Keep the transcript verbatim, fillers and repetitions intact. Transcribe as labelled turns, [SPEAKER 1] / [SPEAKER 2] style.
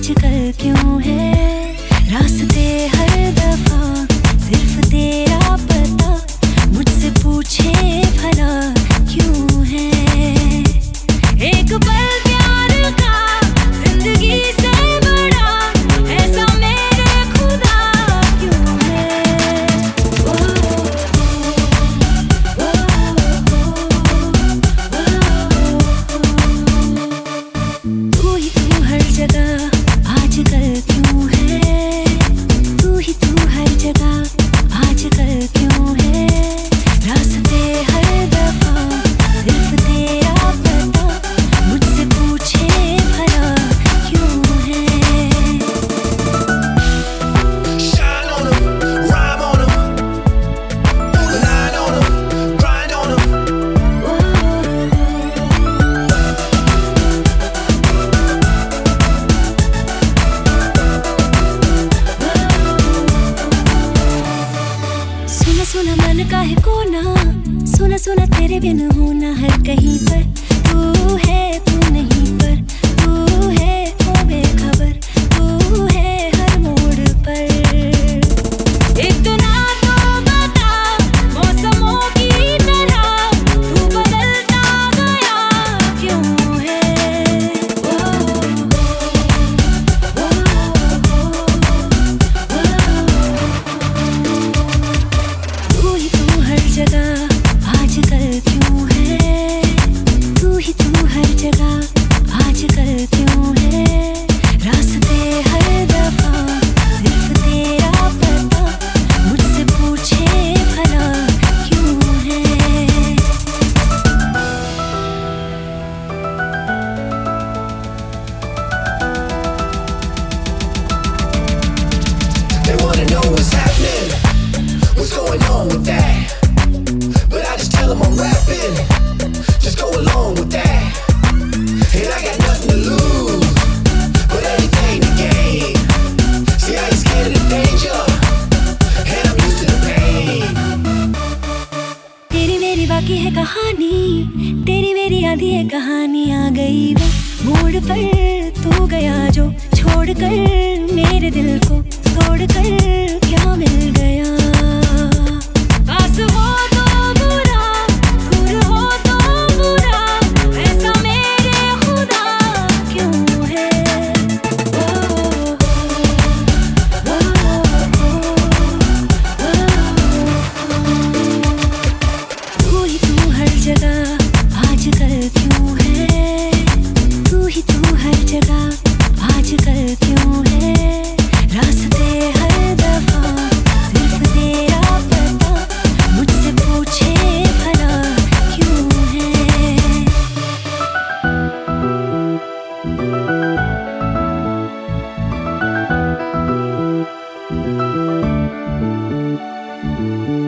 [SPEAKER 1] आजकल क्यों है रास्ते हर दफा सिर्फ तेरा पता, मुझसे पूछे भला क्यों है। एक पल प्यार का जिंदगी से बड़ा, ऐसा मेरे खुदा क्यों है। ओ, ओ, तू ही तू हर जगह आजकल क्यों है, तू ही तू हर जगह आजकल क्यों है। रास्ते हर दफा सिर्फ तेरा पता, मुझसे पूछे भला क्यों है।
[SPEAKER 2] Shine on 'em, rhyme on 'em, line on 'em, grind on 'em.
[SPEAKER 1] सुना सुना मन का है कोना, सुना सुना तेरे बिन होना हर कहीं पर। तू है तू नहीं पर, तू है वो बेखबर, तू है हर मोड़ पर। इतना तो बता मौसमों की तरह, तू बदलता गया क्यों है। ओ, ओ, तू ही तू हर जगह आजकल क्यों है, तू ही तू हर जगह आजकल क्यों है। रास्ते हर दफा सिर्फ तेरा पता, मुझसे पूछे भला क्यों है।
[SPEAKER 2] They wanna know what's happening, what's going on with that. But I just tell them I'm rapping, just go along with that. And I got nothing to lose, but everything to gain. See, I ain't scared of the danger, and I'm used to the pain.
[SPEAKER 1] तेरी मेरी बाकी है कहानी, तेरी मेरी आधी है कहानी। आ गई वो मोड़ पर तू गया जो, छोड़ कर मेरे दिल को तोड़ कर क्या मिल गया। पास हो तो बुरा, दूर हो तो बुरा, ऐसा मेरे खुदा क्यों है। ओ, ओ, तू ही तू हर जगह आजकल क्यों है, तू ही तू हर जगह आजकल क्यों है। रास्ते हर दफा सिर्फ तेरा पता, मुझसे पूछे भला क्यों है।
[SPEAKER 2] Thank you.